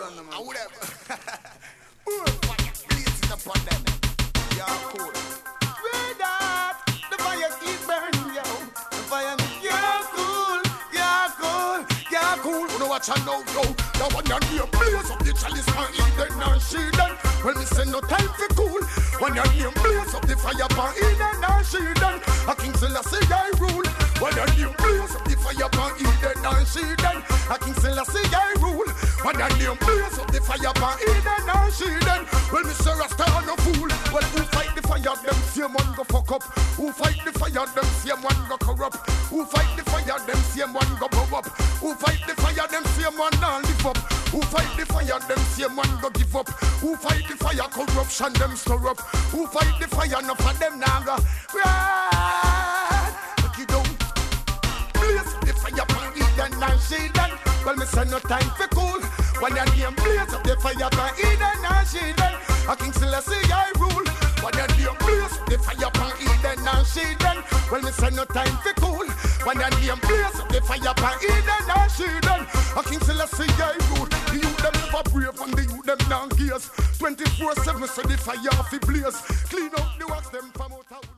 I would have. More fire blazing upon them. Yeah, cool. Red hot, the fire keep burning, yo. The fire, yeah, cool, yeah, cool, yeah, cool. You know what I know, go. The one that you blaze up the chalice and eat them and she done. Well, me say no time for cool. When your name blaze up the fire pan Eden and she done. A King Selassie I rule. When your name blaze up the fire pan Eden and she done. A King Selassie I rule. When your name blaze up the fire pan Eden and she done. Well, me say Rasta no fool. Well, who fight the fire them same one go fuck up. Who fight the fire them same one go corrupt. Who fight the fire them same one go blow up. Who fight the fire them same one not live up. Who fight the fire them same one go give up. Who fight the fire corruption them stir up. Who fight the fire enough of them now go right. Look you down. Blaze up the fire pan Eden and she done. Well, me say no time for cool. When your name blaze up the fire pan Eden and she done. A King Selassie I rule. When your name blaze up the fire pan Eden and she done. Well, me say no time for cool. When your name blaze up the fire pan Eden and she done. A King Selassie I rule. The youth them never brave and the youth them non-gears. 24/7 so the fire fi blaze. Clean up the wax them from out.